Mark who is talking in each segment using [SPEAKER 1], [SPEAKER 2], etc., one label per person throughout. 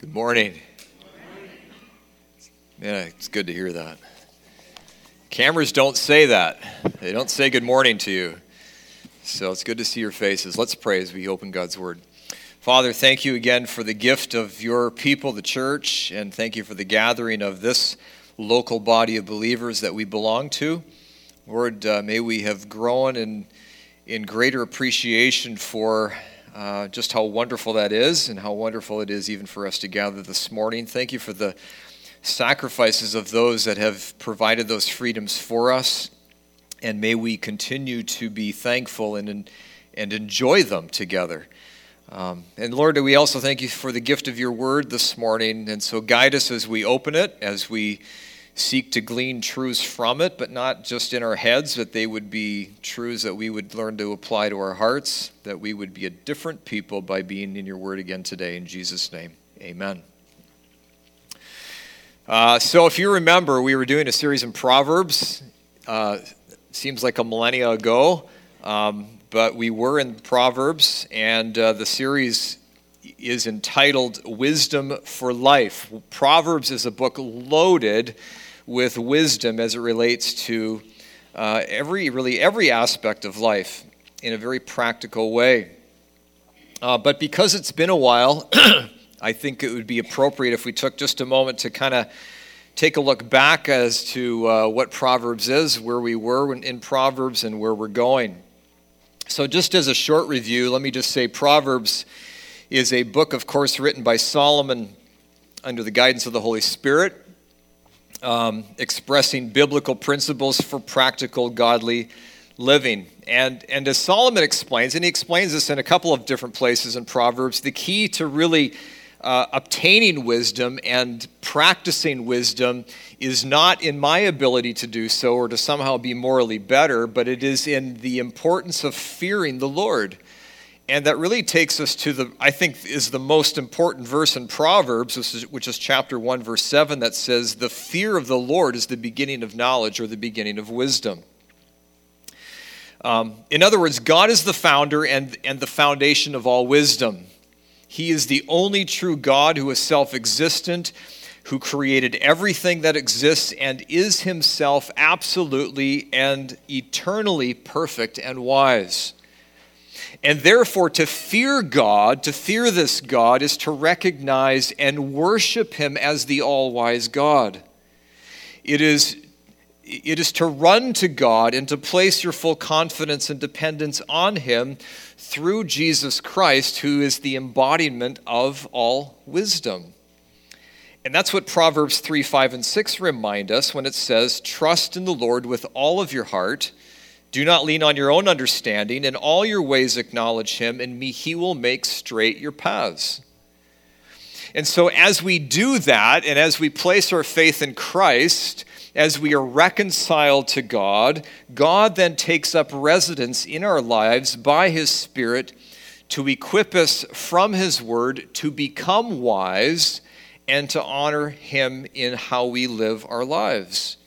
[SPEAKER 1] Good morning. Man, it's good to hear that. Cameras don't say that. They don't say good morning to you. So it's good to see your faces. Let's pray as we open God's Word. Father, thank you again for the gift of your people, the church, and thank you for the gathering of this local body of believers that we belong to. Lord, may we have grown in greater appreciation for just how wonderful that is and how wonderful it is even for us to gather this morning. Thank you for the sacrifices of those that have provided those freedoms for us, and may we continue to be thankful and enjoy them together. And Lord, we also thank you for the gift of your word this morning, and so guide us as we open it, as we seek to glean truths from it, but not just in our heads, that they would be truths that we would learn to apply to our hearts, that we would be a different people by being in your word again today. In Jesus' name, amen. So if you remember, we were doing a series in Proverbs. Seems like a millennia ago, but we were in Proverbs, and the series is entitled Wisdom for Life. Proverbs is a book loaded with wisdom as it relates to every aspect of life in a very practical way. But because it's been a while, I think it would be appropriate if we took just a moment to kind of take a look back as to what Proverbs is, where we were in Proverbs, and where we're going. So just as a short review, let me just say Proverbs is a book, of course, written by Solomon under the guidance of the Holy Spirit, expressing biblical principles for practical, godly living. And as Solomon explains, and he explains this in a couple of different places in Proverbs, the key to really obtaining wisdom and practicing wisdom is not in my ability to do so or to somehow be morally better, but it is in the importance of fearing the Lord. And that really takes us to I think is the most important verse in Proverbs, which is chapter 1, verse 7, that says, "The fear of the Lord is the beginning of knowledge," or the beginning of wisdom. In other words, God is the founder and the foundation of all wisdom. He is the only true God who is self-existent, who created everything that exists and is himself absolutely and eternally perfect and wise. And therefore, to fear God, to fear this God, is to recognize and worship him as the all-wise God. It is to run to God and to place your full confidence and dependence on him through Jesus Christ, who is the embodiment of all wisdom. And that's what Proverbs 3, 5, and 6 remind us when it says, "Trust in the Lord with all of your heart. Do not lean on your own understanding. In all your ways acknowledge him, and he will make straight your paths." And so as we do that, and as we place our faith in Christ, as we are reconciled to God, God then takes up residence in our lives by his Spirit to equip us from his word to become wise and to honor him in how we live our lives.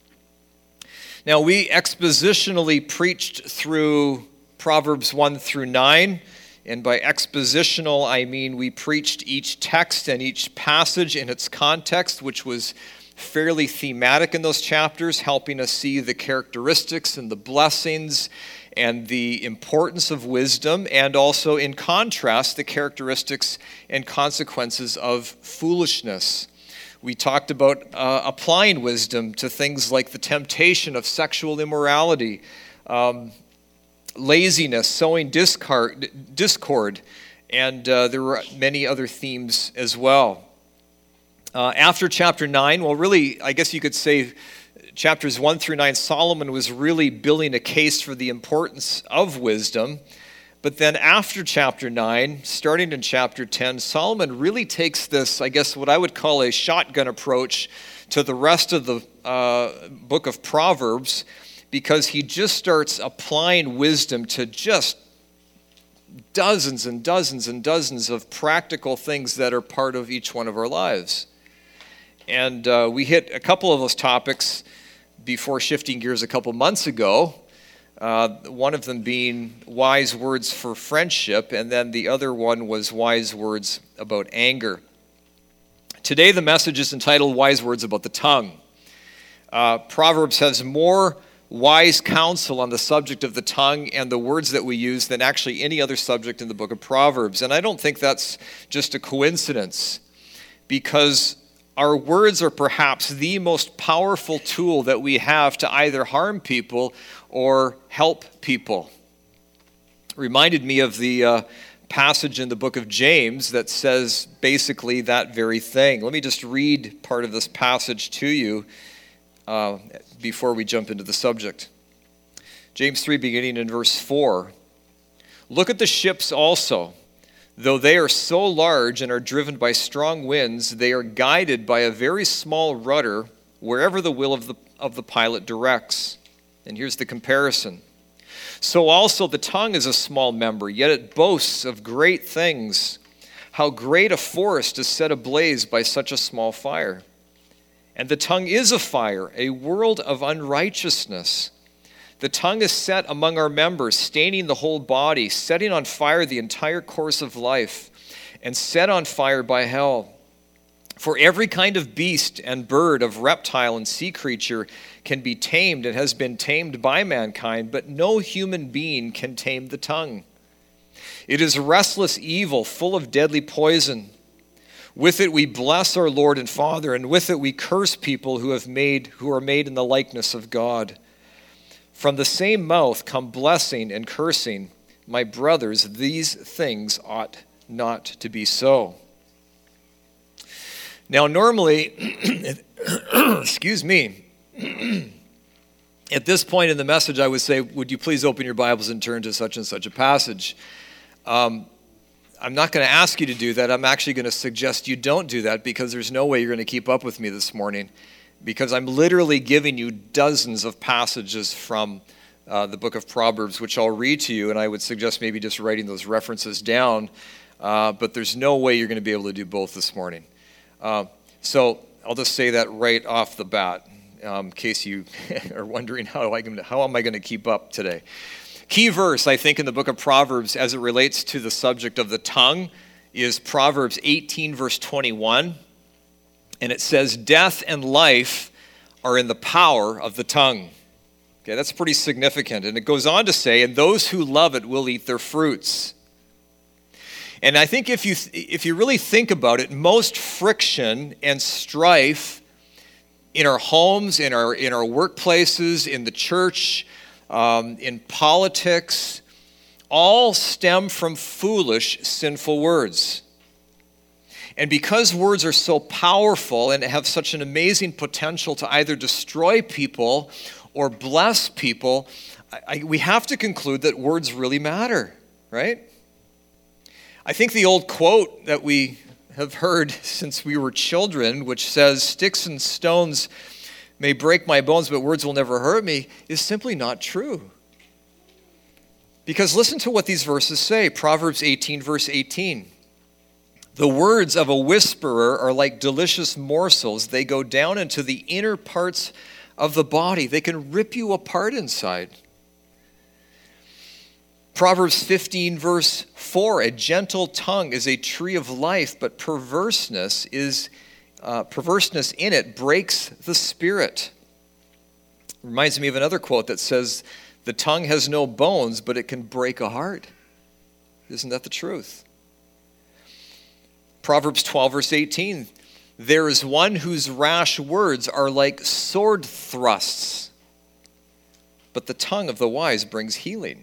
[SPEAKER 1] Now, we expositionally preached through Proverbs 1 through 9, and by expositional, I mean we preached each text and each passage in its context, which was fairly thematic in those chapters, helping us see the characteristics and the blessings and the importance of wisdom, and also, in contrast, the characteristics and consequences of foolishness. We talked about applying wisdom to things like the temptation of sexual immorality, laziness, sowing discord, and there were many other themes as well. After chapter 9, well, really, I guess you could say chapters 1 through 9, Solomon was really building a case for the importance of wisdom. But then after chapter 9, starting in chapter 10, Solomon really takes this, I guess what I would call a shotgun approach to the rest of the book of Proverbs, because he just starts applying wisdom to just dozens and dozens and dozens of practical things that are part of each one of our lives. And we hit a couple of those topics before shifting gears a couple months ago. One of them being wise words for friendship, and then the other one was wise words about anger. Today the message is entitled Wise Words About the Tongue. Proverbs has more wise counsel on the subject of the tongue and the words that we use than actually any other subject in the book of Proverbs. And I don't think that's just a coincidence, because our words are perhaps the most powerful tool that we have to either harm people or help people. It reminded me of the passage in the book of James that says basically that very thing. Let me just read part of this passage to you before we jump into the subject. James 3, beginning in verse 4. Look at the ships also. Though they are so large and are driven by strong winds, they are guided by a very small rudder wherever the will of the pilot directs. And here's the comparison. So also the tongue is a small member, yet it boasts of great things. How great a forest is set ablaze by such a small fire. And the tongue is a fire, a world of unrighteousness. The tongue is set among our members, staining the whole body, setting on fire the entire course of life, and set on fire by hell. For every kind of beast and bird, of reptile and sea creature can be tamed and has been tamed by mankind, but no human being can tame the tongue. It is restless evil, full of deadly poison. With it we bless our Lord and Father, and with it we curse people who are made in the likeness of God. From the same mouth come blessing and cursing. My brothers, these things ought not to be so. Now, normally, excuse me, at this point in the message, I would say, would you please open your Bibles and turn to such and such a passage? I'm not going to ask you to do that. I'm actually going to suggest you don't do that, because there's no way you're going to keep up with me this morning, because I'm literally giving you dozens of passages from the book of Proverbs, which I'll read to you, and I would suggest maybe just writing those references down, but there's no way you're going to be able to do both this morning. So I'll just say that right off the bat, in case you are wondering how am I going to keep up today. Key verse, I think, in the book of Proverbs as it relates to the subject of the tongue is Proverbs 18, verse 21. And it says, death and life are in the power of the tongue. Okay, that's pretty significant. And it goes on to say, and those who love it will eat their fruits. And I think if you really think about it, most friction and strife in our homes, in our workplaces, in the church, in politics, all stem from foolish, sinful words. And because words are so powerful and have such an amazing potential to either destroy people or bless people, we have to conclude that words really matter, right? I think the old quote that we have heard since we were children, which says, sticks and stones may break my bones, but words will never hurt me, is simply not true. Because listen to what these verses say. Proverbs 18, verse 18. The words of a whisperer are like delicious morsels. They go down into the inner parts of the body. They can rip you apart inside. Proverbs 15, verse 4, a gentle tongue is a tree of life, but perverseness in it breaks the spirit. Reminds me of another quote that says, the tongue has no bones, but it can break a heart. Isn't that the truth? Proverbs 12, verse 18, there is one whose rash words are like sword thrusts, but the tongue of the wise brings healing.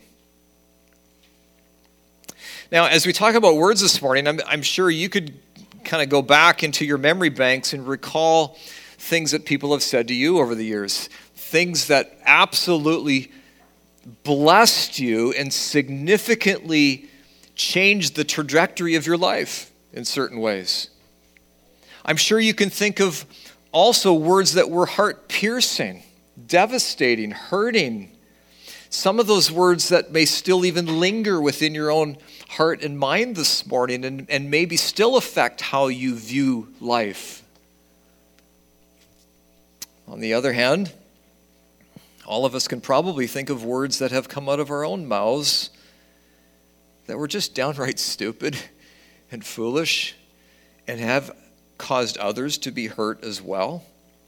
[SPEAKER 1] Now, as we talk about words this morning, I'm sure you could kind of go back into your memory banks and recall things that people have said to you over the years, things that absolutely blessed you and significantly changed the trajectory of your life in certain ways. I'm sure you can think of also words that were heart-piercing, devastating, hurting. Some of those words that may still even linger within your own heart and mind this morning and maybe still affect how you view life. On the other hand, all of us can probably think of words that have come out of our own mouths that were just downright stupid and foolish and have caused others to be hurt as well?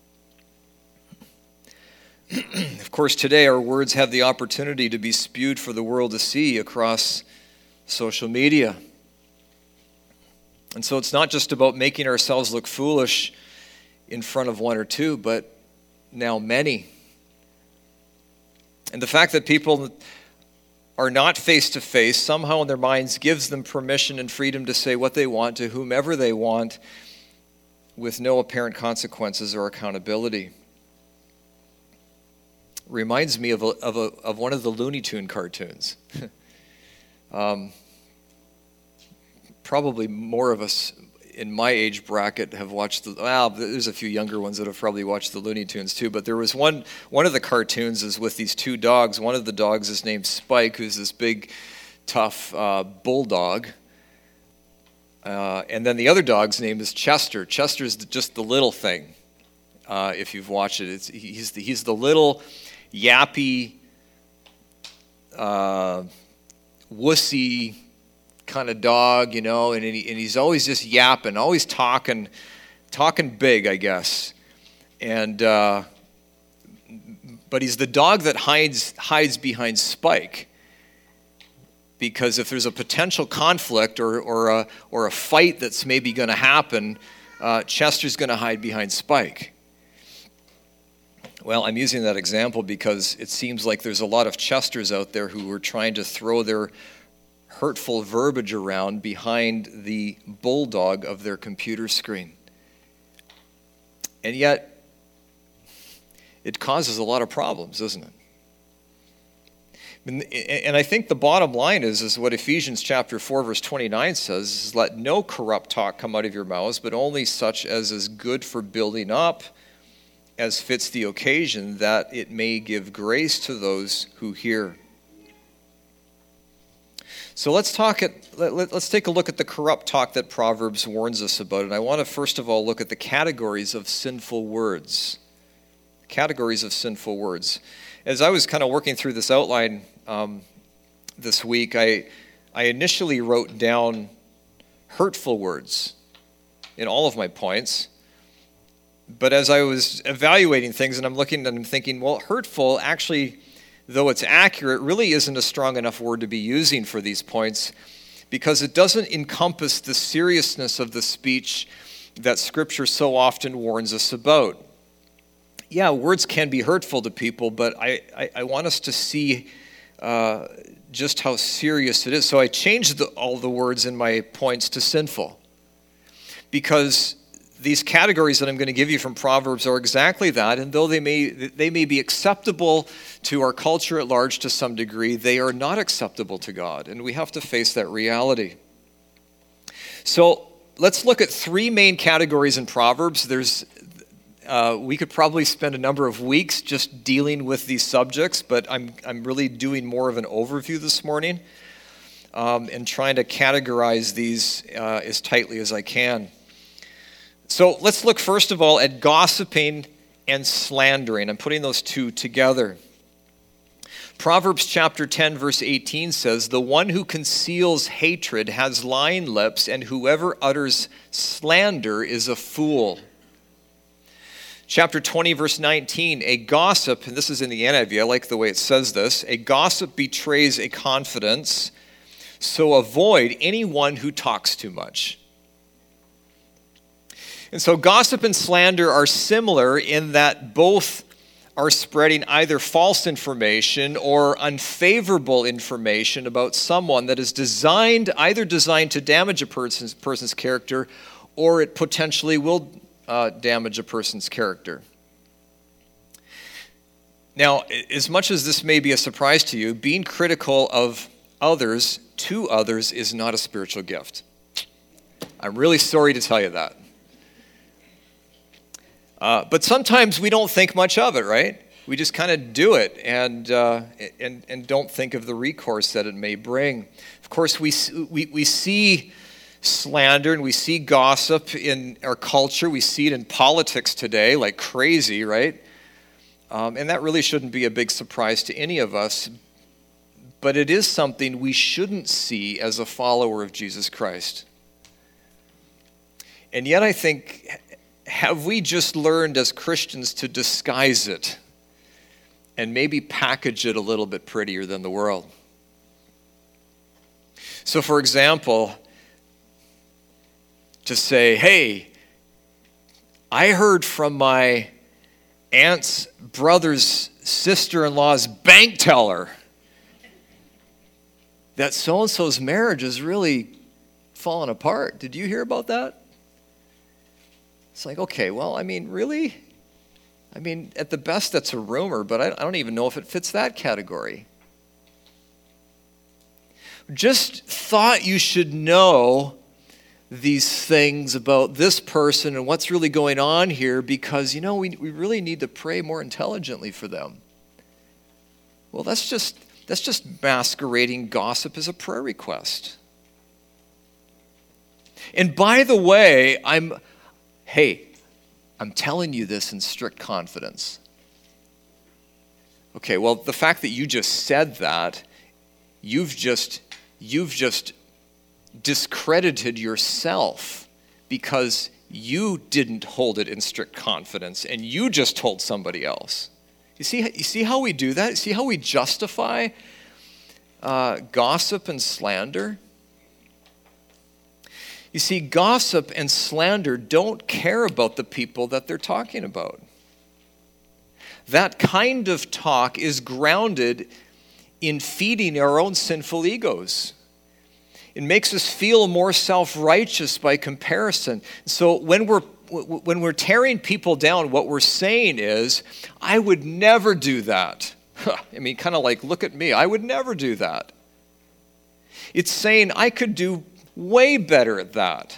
[SPEAKER 1] Of course, today our words have the opportunity to be spewed for the world to see across social media. And so it's not just about making ourselves look foolish in front of one or two, but now many. And the fact that people are not face to face somehow in their minds gives them permission and freedom to say what they want to whomever they want with no apparent consequences or accountability. Reminds me of one of the Looney Tune cartoons. Probably more of us in my age bracket have watched there's a few younger ones that have probably watched the Looney Tunes too, but there was one of the cartoons is with these two dogs. One of the dogs is named Spike, who's this big, tough bulldog. And then the other dog's name is Chester. Chester's just the little thing. If you've watched it, he's the little yappy, wussy kind of dog, and he's always just yapping, always talking big, I guess. And but he's the dog that hides behind Spike, because if there's a potential conflict or a fight that's maybe going to happen, Chester's going to hide behind Spike. Well, I'm using that example because it seems like there's a lot of Chesters out there who are trying to throw their hurtful verbiage around behind the bulldog of their computer screen. And yet, it causes a lot of problems, doesn't it? And I think the bottom line is what Ephesians chapter 4, verse 29 says, is let no corrupt talk come out of your mouths, but only such as is good for building up, as fits the occasion, that it may give grace to those who hear. So let's take a look at the corrupt talk that Proverbs warns us about. And I want to first of all look at the categories of sinful words. Categories of sinful words. As I was kind of working through this outline this week, I initially wrote down hurtful words in all of my points. But as I was evaluating things and I'm looking and I'm thinking, well, hurtful actually, though it's accurate, really isn't a strong enough word to be using for these points, because it doesn't encompass the seriousness of the speech that Scripture so often warns us about. Yeah, words can be hurtful to people, but I want us to see just how serious it is. So I changed all the words in my points to sinful, because these categories that I'm going to give you from Proverbs are exactly that, and though they may be acceptable to our culture at large to some degree, they are not acceptable to God, and we have to face that reality. So let's look at three main categories in Proverbs. We could probably spend a number of weeks just dealing with these subjects, but I'm really doing more of an overview this morning and trying to categorize these as tightly as I can. So let's look first of all at gossiping and slandering. I'm putting those two together. Proverbs chapter 10, verse 18 says, "The one who conceals hatred has lying lips, and whoever utters slander is a fool." Chapter 20, verse 19, a gossip, and this is in the NIV, I like the way it says this, a gossip betrays a confidence, so avoid anyone who talks too much. And so gossip and slander are similar in that both are spreading either false information or unfavorable information about someone that is either designed to damage a person's character, or it potentially will damage a person's character. Now, as much as this may be a surprise to you, being critical of others to others is not a spiritual gift. I'm really sorry to tell you that. But sometimes we don't think much of it, right? We just kind of do it and don't think of the recourse that it may bring. Of course, we see slander and we see gossip in our culture. We see it in politics today like crazy, right? And that really shouldn't be a big surprise to any of us. But it is something we shouldn't see as a follower of Jesus Christ. And yet I think, have we just learned as Christians to disguise it and maybe package it a little bit prettier than the world? So for example, to say, hey, I heard from my aunt's brother's sister-in-law's bank teller that so-and-so's marriage is really falling apart. Did you hear about that? It's like, okay, well, I mean, really? I mean, at the best, that's a rumor, but I don't even know if it fits that category. Just thought you should know these things about this person and what's really going on here because, we really need to pray more intelligently for them. Well, that's just masquerading gossip as a prayer request. And by the way, I'm telling you this in strict confidence. Okay, well, the fact that you just said that, you've just discredited yourself because you didn't hold it in strict confidence and you just told somebody else. You see how we do that? See how we justify gossip and slander? You see, gossip and slander don't care about the people that they're talking about. That kind of talk is grounded in feeding our own sinful egos. It makes us feel more self-righteous by comparison. So when we're tearing people down, what we're saying is, I would never do that. I mean, kind of like, look at me. I would never do that. It's saying I could do way better at that.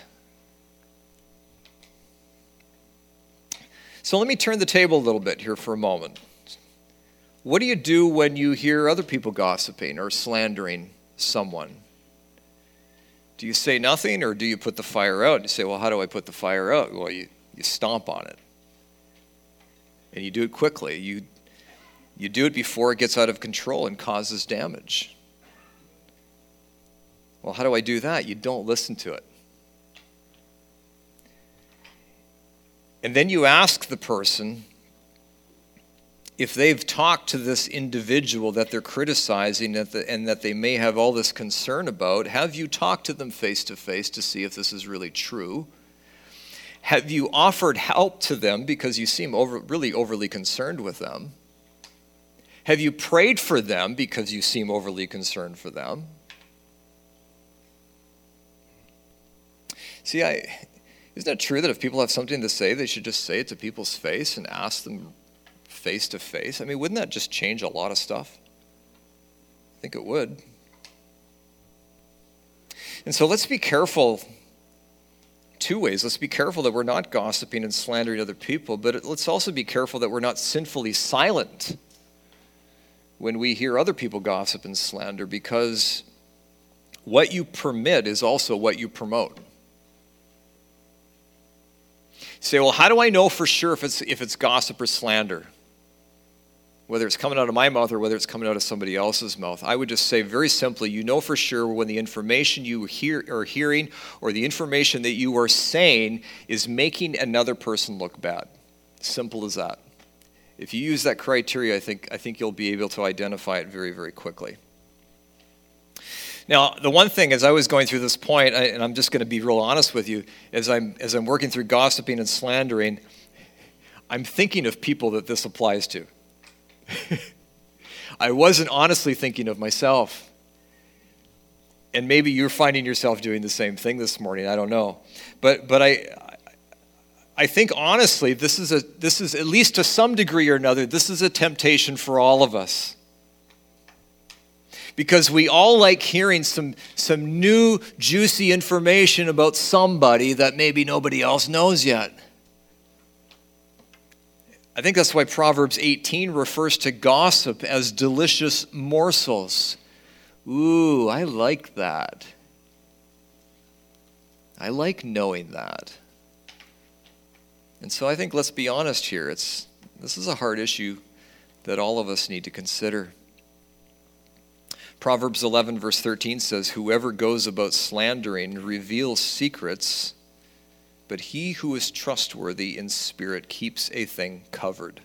[SPEAKER 1] So let me turn the table a little bit here for a moment. What do you do when you hear other people gossiping or slandering someone? Do you say nothing or do you put the fire out? You say, well, how do I put the fire out? Well, you stomp on it. And you do it quickly. You do it before it gets out of control and causes damage. Well, how do I do that? You don't listen to it. And then you ask the person if they've talked to this individual that they're criticizing and that they may have all this concern about. Have you talked to them face to face to see if this is really true? Have you offered help to them because you seem really overly concerned with them? Have you prayed for them because you seem overly concerned for them? See, isn't it true that if people have something to say, they should just say it to people's face and ask them face to face? I mean, wouldn't that just change a lot of stuff? I think it would. And so let's be careful two ways. Let's be careful that we're not gossiping and slandering other people, but let's also be careful that we're not sinfully silent when we hear other people gossip and slander, because what you permit is also what you promote. You say, well, how do I know for sure if it's gossip or slander? Whether it's coming out of my mouth or whether it's coming out of somebody else's mouth. I would just say very simply, you know for sure when the information you are hearing or the information that you are saying is making another person look bad. Simple as that. If you use that criteria, I think you'll be able to identify it very, very quickly. Now, the one thing as I was going through this point, and I'm just going to be real honest with you, as I'm working through gossiping and slandering, I'm thinking of people that this applies to. I wasn't honestly thinking of myself. And maybe you're finding yourself doing the same thing this morning. I don't know. But I think honestly, this is at least to some degree or another, this is a temptation for all of us. Because we all like hearing some new juicy information about somebody that maybe nobody else knows yet. I think that's why Proverbs 18 refers to gossip as delicious morsels. Ooh, I like that. I like knowing that. And so I think, let's be honest here, this is a hard issue that all of us need to consider. Proverbs 11 verse 13 says, whoever goes about slandering reveals secrets but he who is trustworthy in spirit keeps a thing covered.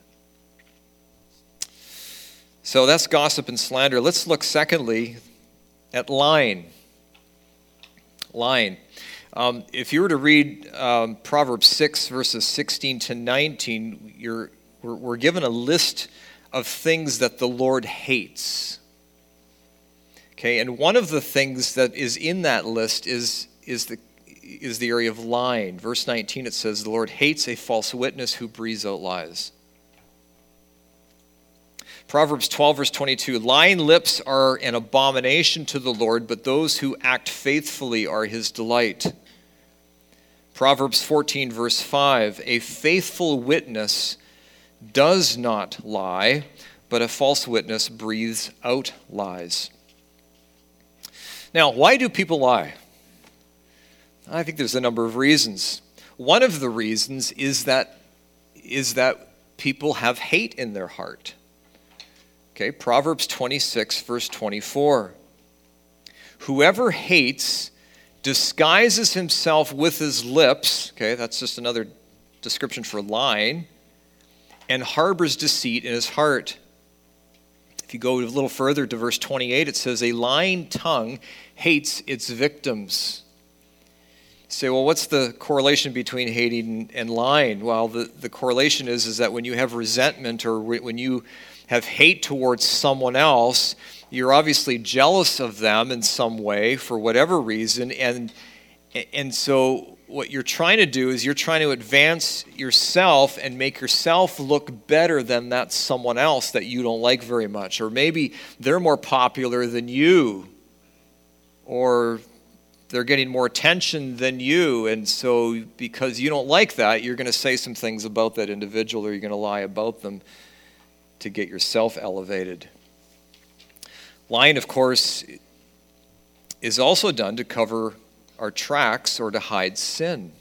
[SPEAKER 1] So that's gossip and slander. Let's look secondly at lying. Lying. If you were to read Proverbs 6, verses 16 to 19, we're given a list of things that the Lord hates. Okay, and one of the things that is in that list is the area of lying. Verse 19, it says, "The Lord hates a false witness who breathes out lies." Proverbs 12, verse 22, "Lying lips are an abomination to the Lord, but those who act faithfully are his delight." Proverbs 14, verse 5, "A faithful witness does not lie, but a false witness breathes out lies." Now, why do people lie? I think there's a number of reasons. One of the reasons is that people have hate in their heart. Okay, Proverbs 26, verse 24. "Whoever hates disguises himself with his lips," okay, that's just another description for lying, "and harbors deceit in his heart." If you go a little further to verse 28, it says, "A lying tongue hates its victims." You say, well, what's the correlation between hating and lying? Well, the correlation is that when you have resentment or when you have hate towards someone else, you're obviously jealous of them in some way for whatever reason, and so what you're trying to do is you're trying to advance yourself and make yourself look better than that someone else that you don't like very much. Or maybe they're more popular than you, or they're getting more attention than you, and so because you don't like that, you're going to say some things about that individual, or you're going to lie about them to get yourself elevated. Lying, of course, is also done to cover our tracks or to hide sin.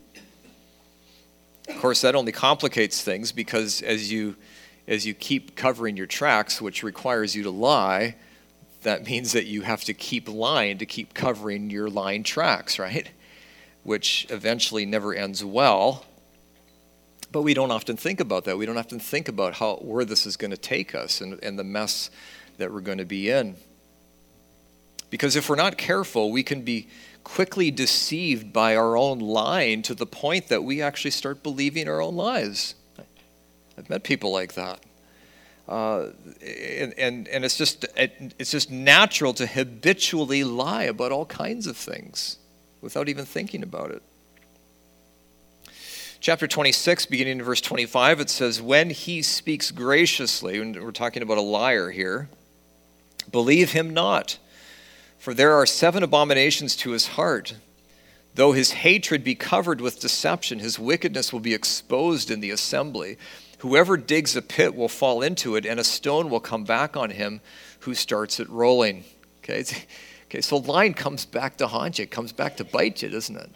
[SPEAKER 1] Of course, that only complicates things because as you keep covering your tracks, which requires you to lie, that means that you have to keep lying to keep covering your lying tracks, right? Which eventually never ends well. But we don't often think about that. We don't often think about where this is going to take us and the mess that we're going to be in. Because if we're not careful, we can be quickly deceived by our own lying to the point that we actually start believing our own lies. I've met people like that. And it's just natural to habitually lie about all kinds of things without even thinking about it. Chapter 26, beginning in verse 25, it says, "When he speaks graciously," and we're talking about a liar here, "believe him not, for there are 7 abominations to his heart. Though his hatred be covered with deception, his wickedness will be exposed in the assembly. Whoever digs a pit will fall into it, and a stone will come back on him who starts it rolling." Okay, so lying comes back to haunt you. It comes back to bite you, doesn't it?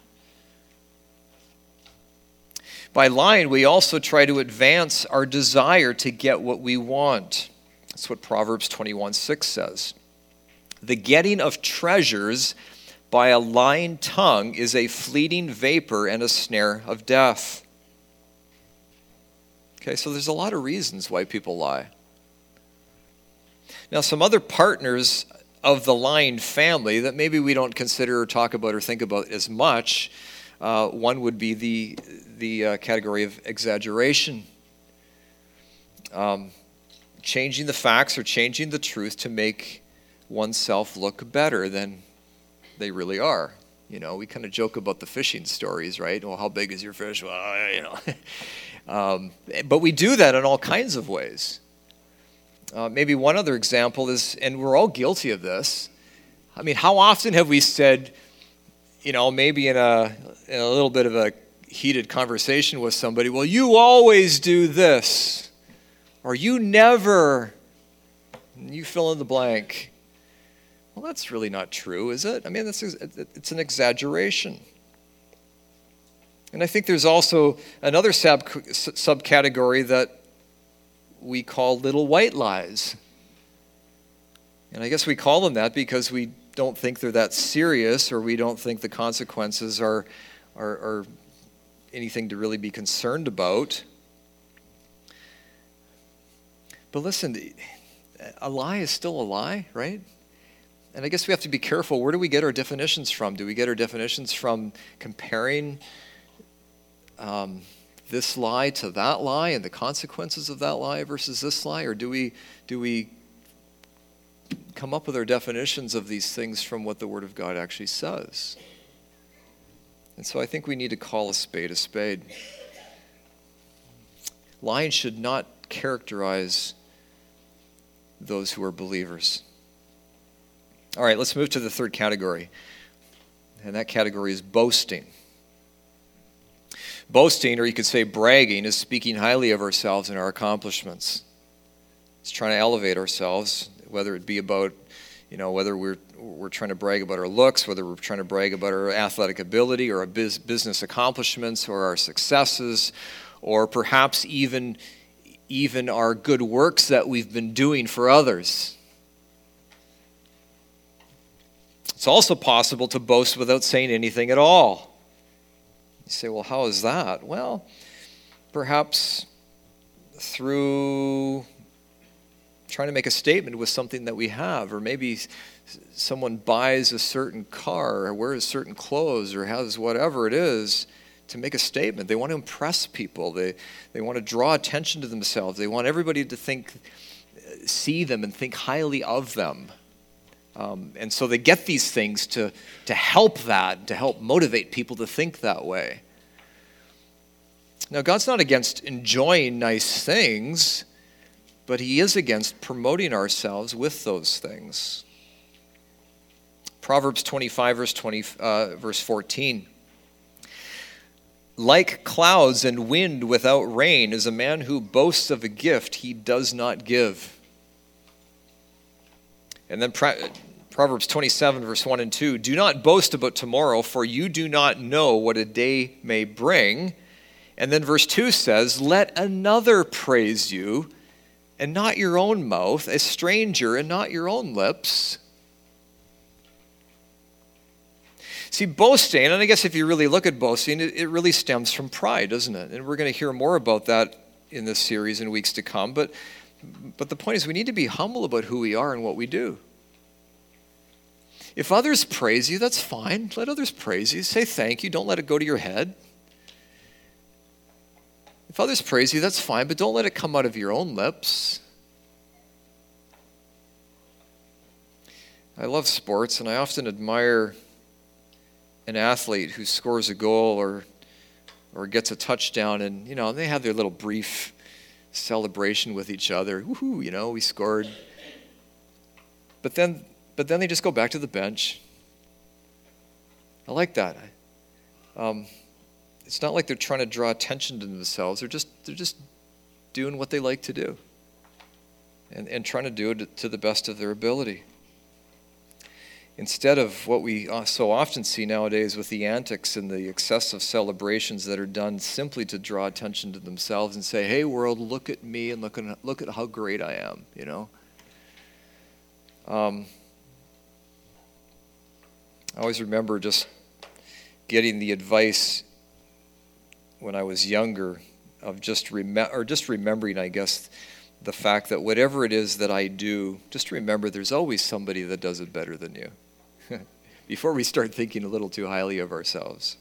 [SPEAKER 1] By lying, we also try to advance our desire to get what we want. That's what Proverbs 21:6 says. "The getting of treasures by a lying tongue is a fleeting vapor and a snare of death." Okay, so there's a lot of reasons why people lie. Now, some other partners of the lying family that maybe we don't consider or talk about or think about as much, one would be the category of exaggeration. Changing the facts or changing the truth to make oneself look better than they really are. You know, we kind of joke about the fishing stories, right? Well, how big is your fish? Well, you know. But we do that in all kinds of ways. Maybe one other example is, and we're all guilty of this, I mean, how often have we said, you know, maybe in a little bit of a heated conversation with somebody, well, you always do this, or you never, you fill in the blank. Well, that's really not true, is it? I mean, it's an exaggeration. And I think there's also another subcategory that we call little white lies. And I guess we call them that because we don't think they're that serious, or we don't think the consequences are anything to really be concerned about. But listen, a lie is still a lie, right? And I guess we have to be careful. Where do we get our definitions from? Do we get our definitions from comparing this lie to that lie and the consequences of that lie versus this lie? Or do we come up with our definitions of these things from what the Word of God actually says? And so I think we need to call a spade a spade. Lying should not characterize those who are believers. All right, let's move to the third category. And that category is boasting. Boasting, or you could say bragging, is speaking highly of ourselves and our accomplishments. It's trying to elevate ourselves, whether it be about, whether we're trying to brag about our looks, whether we're trying to brag about our athletic ability or our business accomplishments or our successes, or perhaps even our good works that we've been doing for others. It's also possible to boast without saying anything at all. You say, well, how is that? Well, perhaps through trying to make a statement with something that we have, or maybe someone buys a certain car or wears certain clothes or has whatever it is to make a statement. They want to impress people. They want to draw attention to themselves. They want everybody to see them and think highly of them. And so they get these things to help motivate people to think that way. Now, God's not against enjoying nice things, but He is against promoting ourselves with those things. Proverbs 25, verse 14. Like clouds and wind without rain is a man who boasts of a gift he does not give. And then Proverbs 27, verse 1 and 2. Do not boast about tomorrow, for you do not know what a day may bring. And then verse 2 says, let another praise you, and not your own mouth, a stranger, and not your own lips. See, boasting, and I guess if you really look at boasting, it really stems from pride, doesn't it? And we're going to hear more about that in this series in weeks to come. But the point is, we need to be humble about who we are and what we do. If others praise you, that's fine. Let others praise you. Say thank you. Don't let it go to your head. If others praise you, that's fine, but don't let it come out of your own lips. I love sports, and I often admire an athlete who scores a goal or gets a touchdown, and they have their little brief celebration with each other. Woohoo, we scored. But then they just go back to the bench. I like that. It's not like they're trying to draw attention to themselves. They're just doing what they like to do, and trying to do it to the best of their ability. Instead of what we so often see nowadays with the antics and the excessive celebrations that are done simply to draw attention to themselves and say, hey world, look at me and look at how great I am, I always remember just getting the advice when I was younger of just remembering, I guess, the fact that whatever it is that I do, just remember there's always somebody that does it better than you. Before we start thinking a little too highly of ourselves.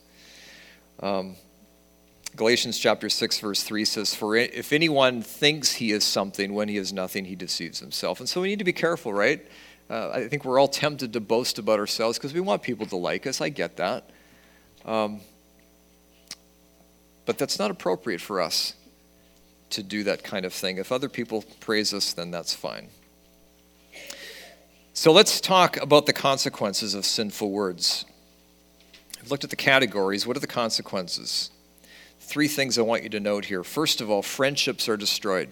[SPEAKER 1] Galatians chapter 6, verse 3 says, for if anyone thinks he is something when he is nothing, he deceives himself. And so we need to be careful, right? I think we're all tempted to boast about ourselves because we want people to like us. I get that. But that's not appropriate for us to do that kind of thing. If other people praise us, then that's fine. So let's talk about the consequences of sinful words. I've looked at the categories. What are the consequences? 3 things I want you to note here. First of all, friendships are destroyed.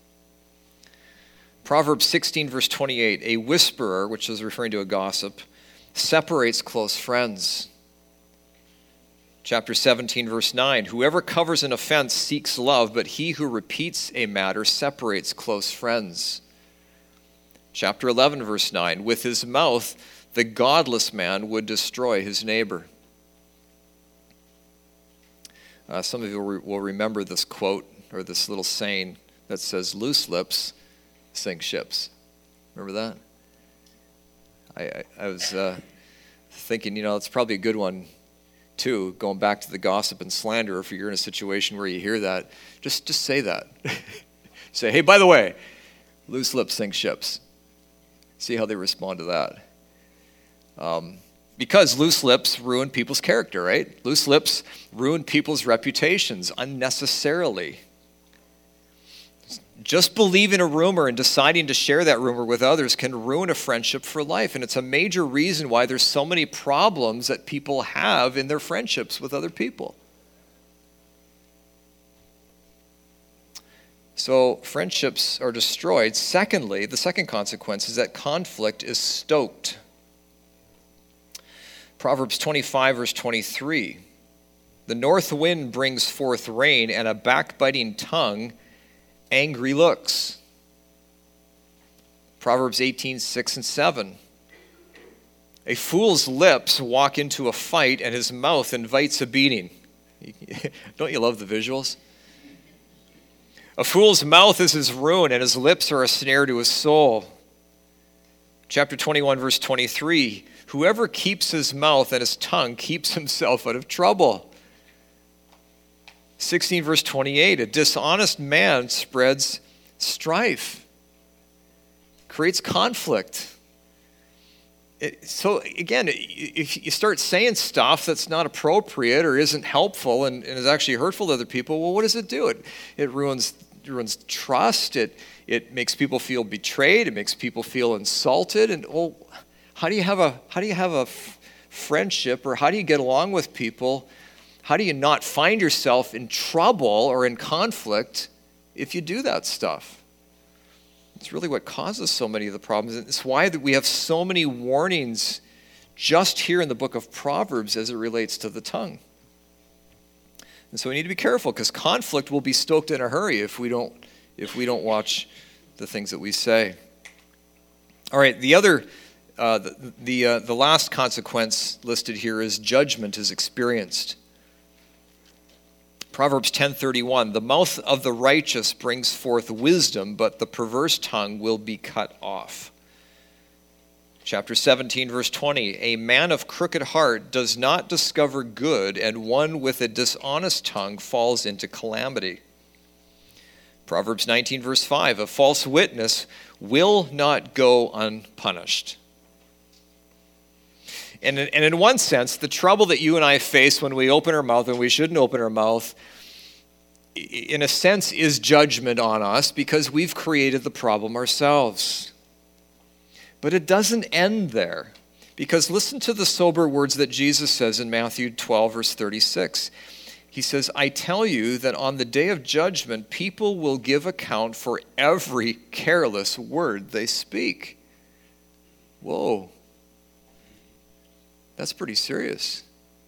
[SPEAKER 1] Proverbs 16, verse 28, a whisperer, which is referring to a gossip, separates close friends. Chapter 17, verse 9, whoever covers an offense seeks love, but he who repeats a matter separates close friends. Chapter 11, verse 9, with his mouth the godless man would destroy his neighbor. Some of you will remember this quote or this little saying that says, "Loose lips sink ships." Remember that? I was thinking, it's probably a good one too, going back to the gossip and slander. If you're in a situation where you hear that, just say that. Say, "Hey, by the way, loose lips sink ships." See how they respond to that. Because loose lips ruin people's character, right? Loose lips ruin people's reputations unnecessarily. Just believing a rumor and deciding to share that rumor with others can ruin a friendship for life. And it's a major reason why there's so many problems that people have in their friendships with other people. So friendships are destroyed. Secondly, the second consequence is that conflict is stoked. Proverbs 25, verse 23. The north wind brings forth rain, and a backbiting tongue angry looks. Proverbs 18, 6 and 7. A fool's lips walk into a fight, and his mouth invites a beating. Don't you love the visuals? A fool's mouth is his ruin, and his lips are a snare to his soul. Chapter 21, verse 23. Whoever keeps his mouth and his tongue keeps himself out of trouble. 16, verse 28. A dishonest man spreads strife, creates conflict. So again, if you start saying stuff that's not appropriate or isn't helpful and is actually hurtful to other people, well, what does it do? It ruins trust. It makes people feel betrayed. It makes people feel insulted. And how do you have a friendship, or how do you get along with people? How do you not find yourself in trouble or in conflict if you do that stuff? It's really what causes so many of the problems. And it's why that we have so many warnings just here in the book of Proverbs as it relates to the tongue. And so we need to be careful, because conflict will be stoked in a hurry if we don't watch the things that we say. All right, the last consequence listed here is judgment is experienced. Proverbs 10:31, the mouth of the righteous brings forth wisdom, but the perverse tongue will be cut off. Chapter 17, verse 20, a man of crooked heart does not discover good, and one with a dishonest tongue falls into calamity. Proverbs 19, verse 5, a false witness will not go unpunished. And in one sense, the trouble that you and I face when we open our mouth and we shouldn't open our mouth, in a sense, is judgment on us, because we've created the problem ourselves. But it doesn't end there, because listen to the sober words that Jesus says in Matthew 12, verse 36. He says, I tell you that on the day of judgment, people will give account for every careless word they speak. Whoa. That's pretty serious.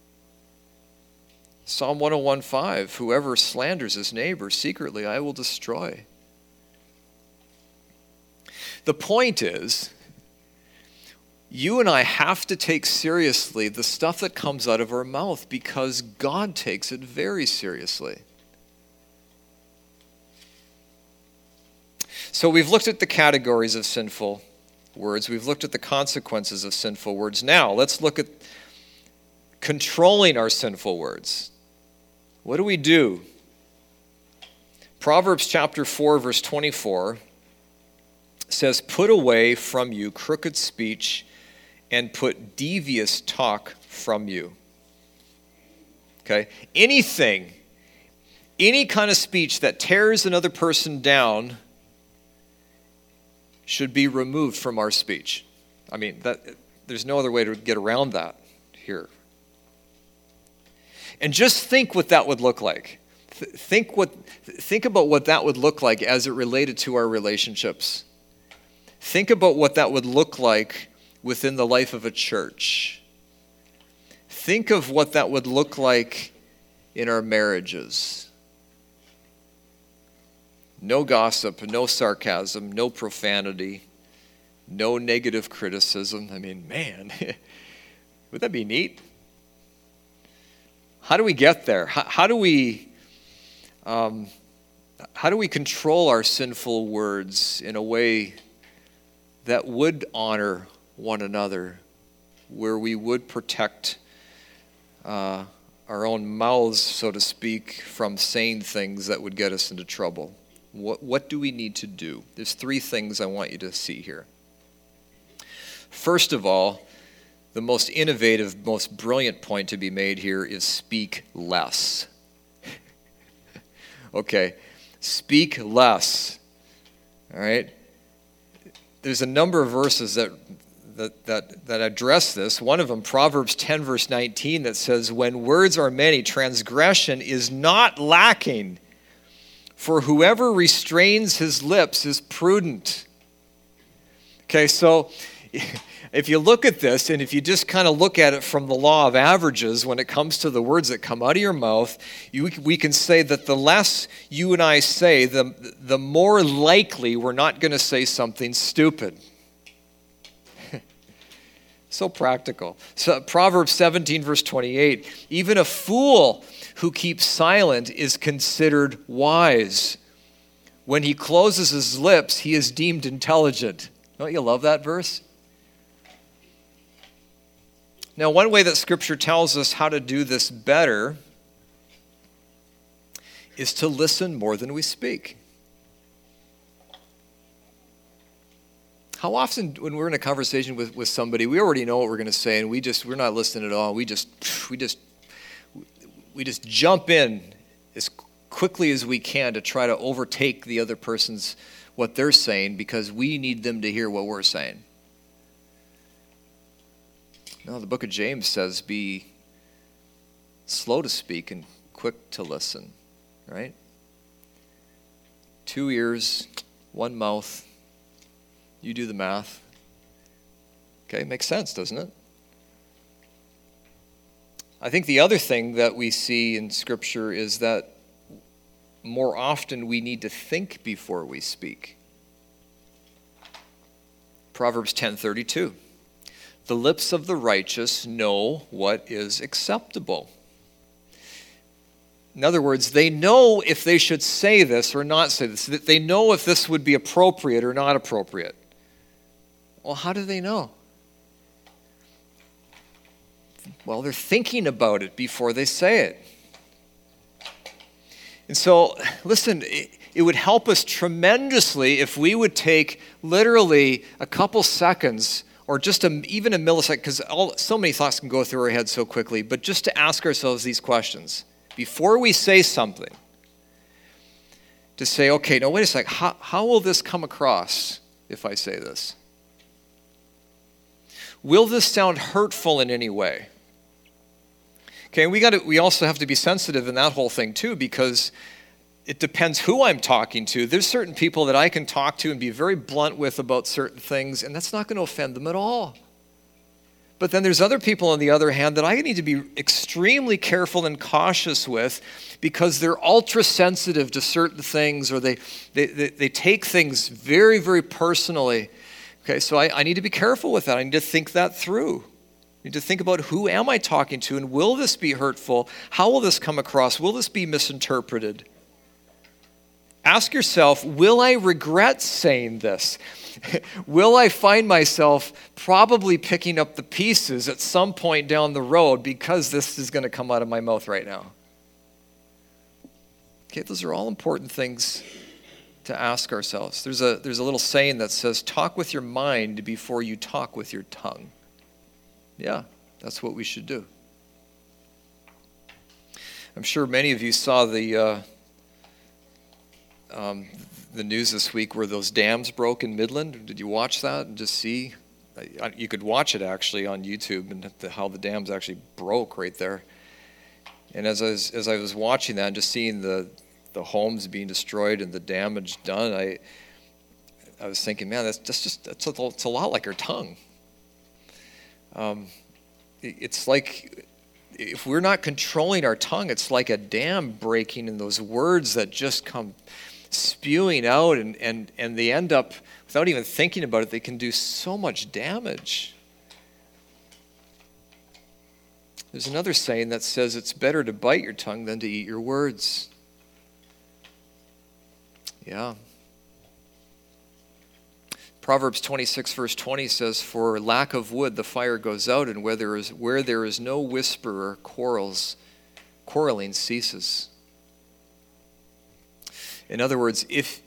[SPEAKER 1] Psalm 101:5, whoever slanders his neighbor secretly, I will destroy. The point is, you and I have to take seriously the stuff that comes out of our mouth, because God takes it very seriously. So we've looked at the categories of sinful words. We've looked at the consequences of sinful words. Now, let's look at controlling our sinful words. What do we do? Proverbs chapter 4, verse 24 says, put away from you crooked speech and put devious talk from you. Okay? Any kind of speech that tears another person down should be removed from our speech. I mean, there's no other way to get around that here. And just think what that would look like. Think about what that would look like as it related to our relationships. Think about what that would look like within the life of a church. Think of what that would look like in our marriages. No gossip, no sarcasm, no profanity, no negative criticism. I mean, man, would that be neat? How do we get there? How do we control our sinful words in a way that would honor one another, where we would protect our own mouths, so to speak, from saying things that would get us into trouble? What do we need to do? There's 3 things I want you to see here. First of all, the most innovative, most brilliant point to be made here is speak less. Okay, speak less. All right? There's a number of verses that address this. One of them, Proverbs 10, verse 19, that says, when words are many, transgression is not lacking, for whoever restrains his lips is prudent. Okay, so if you look at this, and if you just kind of look at it from the law of averages, when it comes to the words that come out of your mouth, we can say that the less you and I say, the more likely we're not going to say something stupid. So practical. So Proverbs 17, verse 28, even a fool who keeps silent is considered wise. When he closes his lips, he is deemed intelligent. Don't you love that verse? Now, one way that Scripture tells us how to do this better is to listen more than we speak. How often when we're in a conversation with somebody, we already know what we're going to say, and we're not listening at all. We just jump in as quickly as we can to try to overtake the other person's what they're saying because we need them to hear what we're saying. No, the book of James says, be slow to speak and quick to listen, right? 2 ears, 1 mouth. You do the math. Okay, makes sense, doesn't it? I think the other thing that we see in Scripture is that more often we need to think before we speak. Proverbs 10:32. The lips of the righteous know what is acceptable. In other words, they know if they should say this or not say this. They know if this would be appropriate or not appropriate. Well, how do they know? Well, they're thinking about it before they say it. And so, listen, it would help us tremendously if we would take literally a couple seconds or just even a millisecond, because so many thoughts can go through our heads so quickly, but just to ask ourselves these questions. Before we say something, to say, okay, now wait a sec, how will this come across if I say this? Will this sound hurtful in any way? Okay, we also have to be sensitive in that whole thing too, because it depends who I'm talking to. There's certain people that I can talk to and be very blunt with about certain things, and that's not going to offend them at all. But then there's other people, on the other hand, that I need to be extremely careful and cautious with because they're ultra sensitive to certain things, or they take things very, very personally. Okay, so I need to be careful with that. I need to think that through. I need to think about who am I talking to, and will this be hurtful? How will this come across? Will this be misinterpreted? Ask yourself, will I regret saying this? Will I find myself probably picking up the pieces at some point down the road because this is going to come out of my mouth right now? Okay, those are all important things to ask ourselves. There's a little saying that says, talk with your mind before you talk with your tongue. Yeah, that's what we should do. I'm sure many of you saw the news this week where those dams broke in Midland. Did you watch that and just see? You could watch it actually on YouTube and how the dams actually broke right there. And as I was watching that and just seeing the homes being destroyed and the damage done, I was thinking, man, it's a lot like our tongue. It's like if we're not controlling our tongue, it's like a dam breaking, and those words that just come spewing out, and they end up, without even thinking about it, they can do so much damage. There's another saying that says it's better to bite your tongue than to eat your words. Yeah. Proverbs 26 verse 20 says, "For lack of wood the fire goes out, and where there is no whisper or quarreling ceases." In other words, if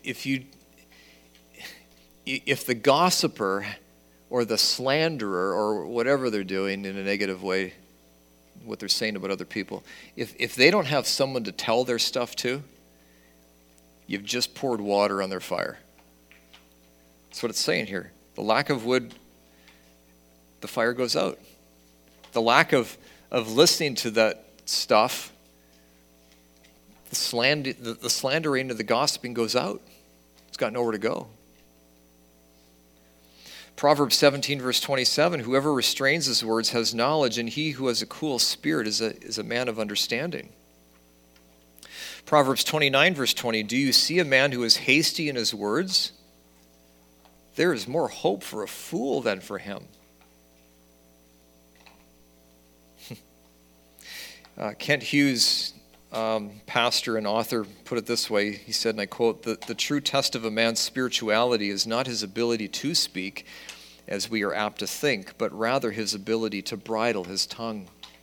[SPEAKER 1] the gossiper or the slanderer or whatever they're doing in a negative way, what they're saying about other people, if they don't have someone to tell their stuff to, you've just poured water on their fire. That's what it's saying here. The lack of wood, the fire goes out. The lack of listening to that stuff, the slandering of the gossiping goes out. It's got nowhere to go. Proverbs 17 verse 27, "Whoever restrains his words has knowledge, and he who has a cool spirit is a man of understanding." Proverbs 29 verse 20, "Do you see a man who is hasty in his words? There is more hope for a fool than for him." Kent Hughes, pastor and author, put it this way. He said, and I quote, the true test of a man's spirituality is not his ability to speak, as we are apt to think, but rather his ability to bridle his tongue."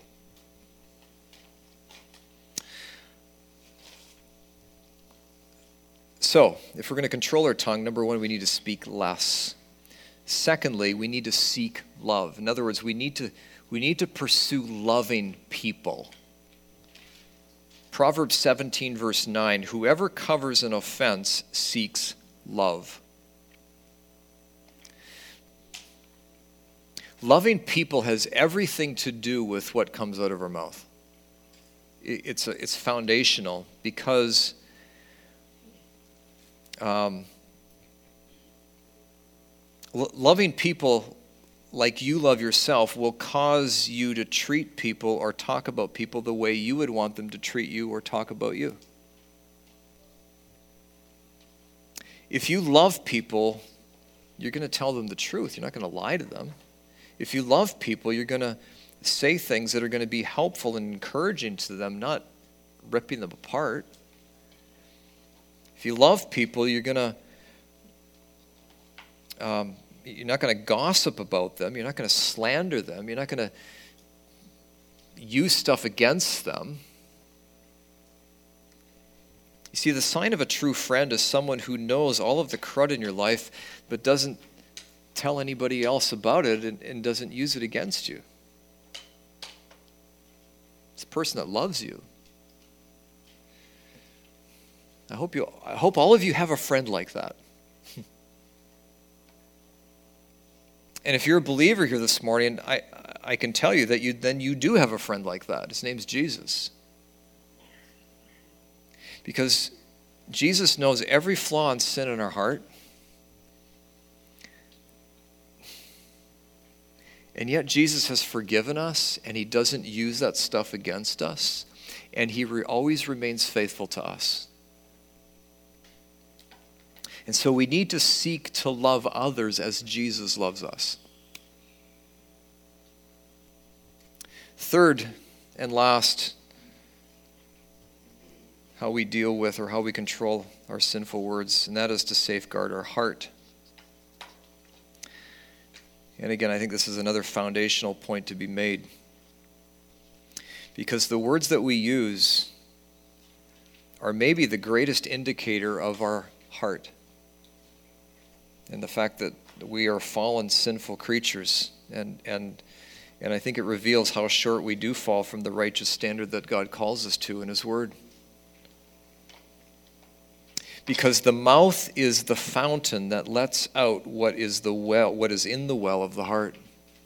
[SPEAKER 1] So, if we're going to control our tongue, number one, we need to speak less. Secondly, we need to seek love. In other words, we need to pursue loving people. Proverbs 17, verse 9, "Whoever covers an offense seeks love." Loving people has everything to do with what comes out of our mouth. It's foundational, because loving people like you love yourself will cause you to treat people or talk about people the way you would want them to treat you or talk about you. If you love people, you're going to tell them the truth. You're not going to lie to them. If you love people, you're going to say things that are going to be helpful and encouraging to them, not ripping them apart. If you love people, you're not going to gossip about them. You're not going to slander them. You're not going to use stuff against them. You see, the sign of a true friend is someone who knows all of the crud in your life, but doesn't tell anybody else about it and doesn't use it against you. It's a person that loves you. I hope all of you have a friend like that. And if you're a believer here this morning, I can tell you that you do have a friend like that. His name's Jesus. Because Jesus knows every flaw and sin in our heart. And yet Jesus has forgiven us, and he doesn't use that stuff against us. And he always remains faithful to us. And so we need to seek to love others as Jesus loves us. Third and last, how we deal with or how we control our sinful words, and that is to safeguard our heart. And again, I think this is another foundational point to be made. Because the words that we use are maybe the greatest indicator of our heart. And the fact that we are fallen, sinful creatures. And I think it reveals how short we do fall from the righteous standard that God calls us to in his word. Because the mouth is the fountain that lets out what is in the well of the heart.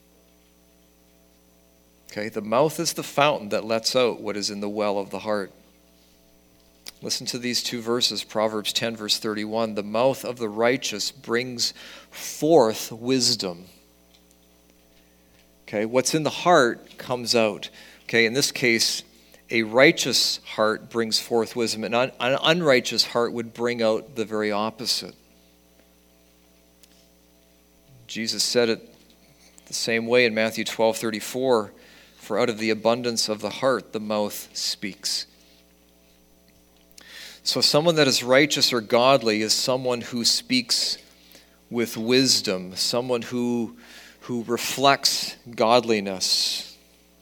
[SPEAKER 1] Okay, the mouth is the fountain that lets out what is in the well of the heart. Listen to these two verses, Proverbs 10, verse 31. "The mouth of the righteous brings forth wisdom." Okay, what's in the heart comes out. Okay, in this case, a righteous heart brings forth wisdom, and an unrighteous heart would bring out the very opposite. Jesus said it the same way in Matthew 12:34. for out of the abundance of the heart the mouth speaks. So someone that is righteous or godly is someone who speaks with wisdom, someone who reflects godliness.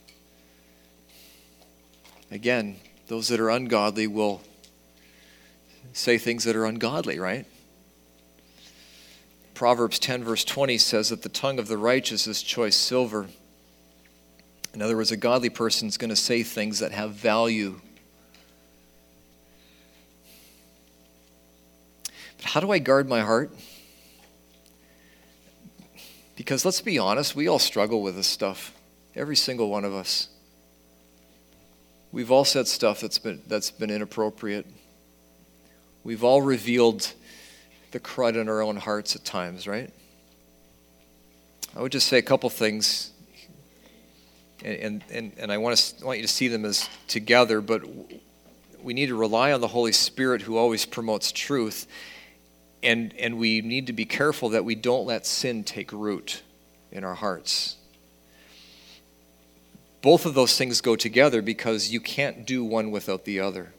[SPEAKER 1] Again, those that are ungodly will say things that are ungodly, right? Proverbs 10 verse 20 says that the tongue of the righteous is choice silver. In other words, a godly person is going to say things that have value. But how do I guard my heart? Because let's be honest, we all struggle with this stuff. Every single one of us. We've all said stuff that's been inappropriate. We've all revealed the crud in our own hearts at times, right? I would just say a couple things, and I want you to see them as together, but we need to rely on the Holy Spirit who always promotes truth, and we need to be careful that we don't let sin take root in our hearts. Both of those things go together because you can't do one without the other.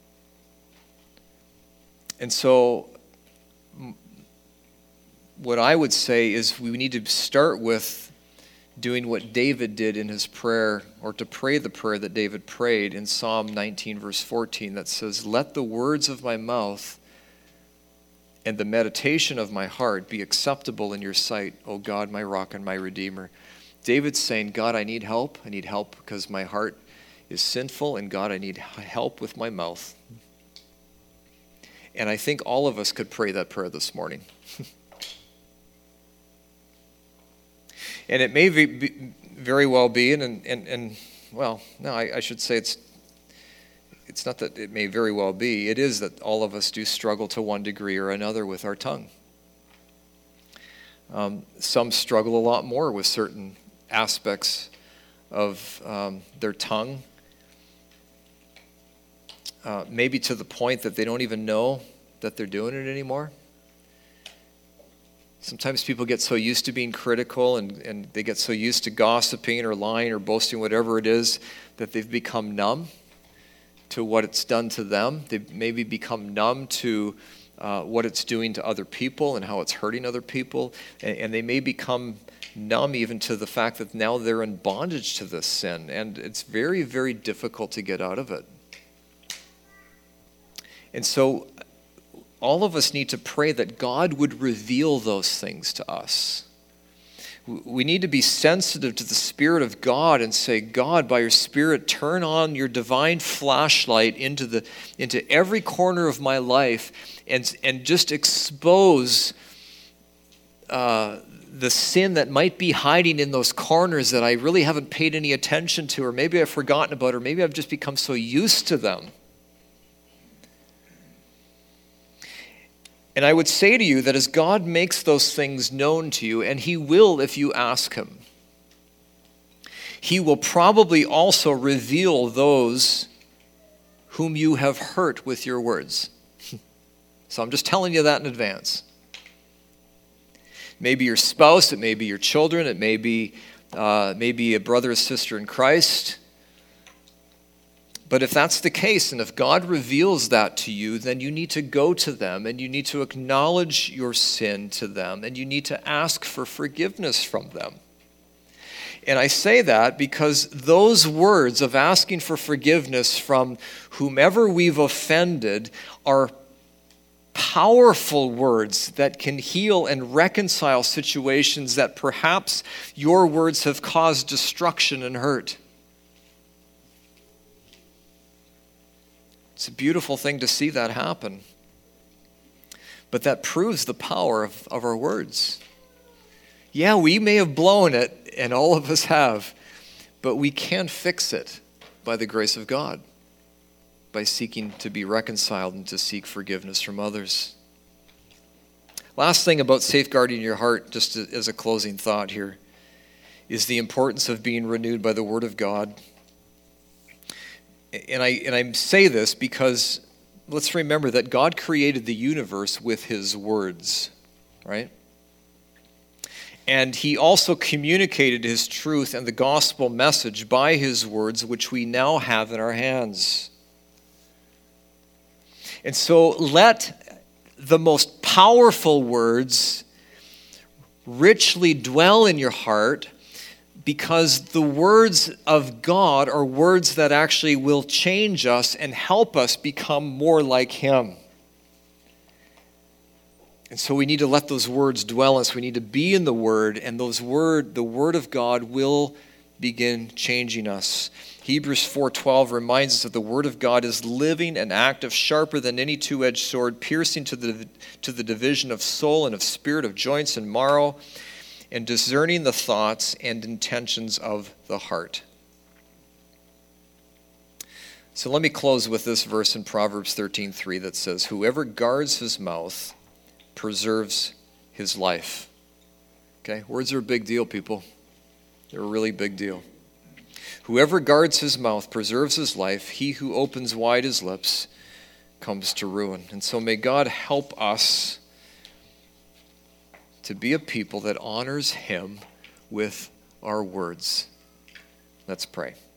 [SPEAKER 1] And so what I would say is we need to start with doing what David did in his prayer, or to pray the prayer that David prayed in Psalm 19 verse 14 that says, "Let the words of my mouth and the meditation of my heart be acceptable in your sight, O God, my rock and my redeemer." David's saying, God, I need help. I need help because my heart is sinful, and God, I need help with my mouth. And I think all of us could pray that prayer this morning. And it may very well be, I should say it's not that it may very well be, it is that all of us do struggle to one degree or another with our tongue. Some struggle a lot more with certain aspects of their tongue, maybe to the point that they don't even know that they're doing it anymore. Sometimes people get so used to being critical and they get so used to gossiping or lying or boasting, whatever it is, that they've become numb to what it's done to them. They've maybe become numb to what it's doing to other people and how it's hurting other people. And they may become numb even to the fact that now they're in bondage to this sin. And it's very, very difficult to get out of it. And so all of us need to pray that God would reveal those things to us. We need to be sensitive to the Spirit of God and say, God, by your Spirit, turn on your divine flashlight into every corner of my life and just expose the sin that might be hiding in those corners that I really haven't paid any attention to, or maybe I've forgotten about, or maybe I've just become so used to them. And I would say to you that as God makes those things known to you, and He will if you ask Him, He will probably also reveal those whom you have hurt with your words. So I'm just telling you that in advance. Maybe your spouse, it may be your children, it may be a brother or sister in Christ. But if that's the case, and if God reveals that to you, then you need to go to them, and you need to acknowledge your sin to them, and you need to ask for forgiveness from them. And I say that because those words of asking for forgiveness from whomever we've offended are powerful words that can heal and reconcile situations that perhaps your words have caused destruction and hurt. It's a beautiful thing to see that happen. But that proves the power of our words. Yeah, we may have blown it, and all of us have, but we can fix it by the grace of God, by seeking to be reconciled and to seek forgiveness from others. Last thing about safeguarding your heart, just as a closing thought here, is the importance of being renewed by the Word of God. And I say this because let's remember that God created the universe with His words, right? And he also communicated his truth and the gospel message by his words, which we now have in our hands. And so let the most powerful words richly dwell in your heart, because the words of God are words that actually will change us and help us become more like him. And so we need to let those words dwell in us. We need to be in the Word, and the Word of God will begin changing us. Hebrews 4:12 reminds us that the Word of God is living and active, sharper than any two-edged sword, piercing to the division of soul and of spirit, of joints and marrow, and discerning the thoughts and intentions of the heart. So let me close with this verse in Proverbs 13:3 that says, "Whoever guards his mouth preserves his life." Okay, words are a big deal, people. They're a really big deal. Whoever guards his mouth preserves his life. He who opens wide his lips comes to ruin. And so may God help us to be a people that honors him with our words. Let's pray.